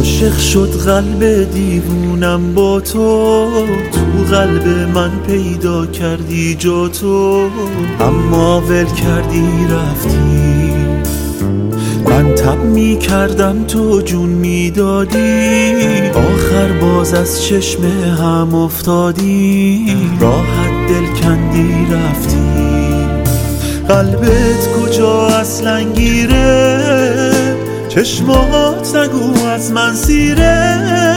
عاشق شد قلب دیوونم با تو قلب من پیدا کردی جا تو، اما ول کردی رفتی. من تب می کردم تو جون می دادی، آخر باز از چشم هم افتادی، راحت دل کندی رفتی. قلبت کجا اصلا گیره، چشمات نگو از من سیره.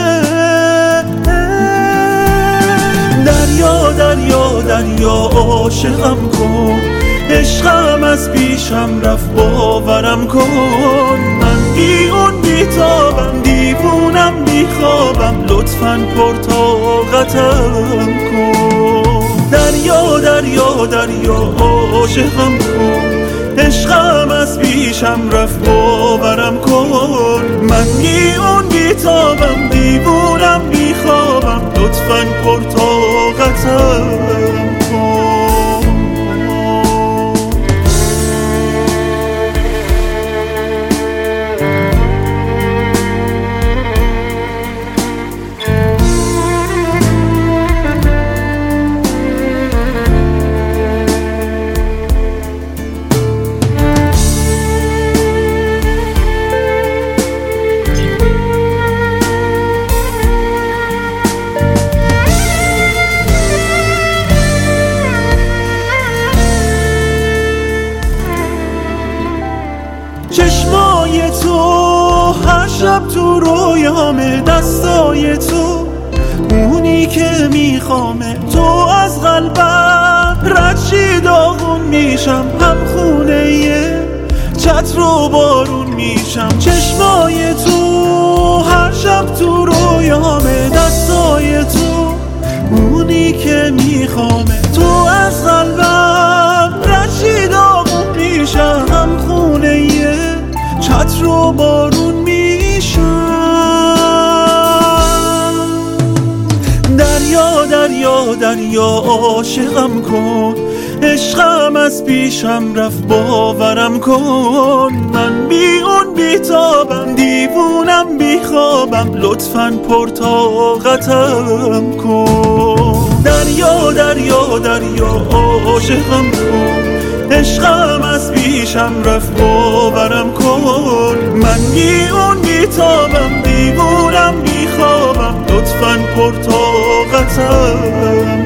دریا دریا دریا عاشقم کن، عشقم از پیشم رفت باورم کن. من بی اون بی تابم، دیوونم بی خوابم، لطفاً پرطاقتم کن. دریا دریا دریا عاشقم کن، عشقم از پیشم رفت باورم کن. من بی اون بی تابم، دیوونم بی خوابم، لطفاً پرطاقتم کن. چشمای تو هر شب تو رویامه، دستای تو اونی که میخوامه. تو از قلبم رد داغون میشم، هم خونه چتر و بارون میشم. چشمای تو هر شب تو رویامه، دستای تو اونی که میخوامه. تو از قلبم رد داغون میشم، هم خونه چتر و بارون میشم. دریا دریا دریا عاشقم کن، عشقم از پیشم رفت باورم کن. من بی اون بی تابم، دیوونم بی خوابم، لطفاً پرطاقتم کن. دریا دریا دریا عاشقم کن، عشقم از پیشم رفت باورم کن. من بی اون بی تابم، دیوونم بی خوابم، لطفاً پرطاقتم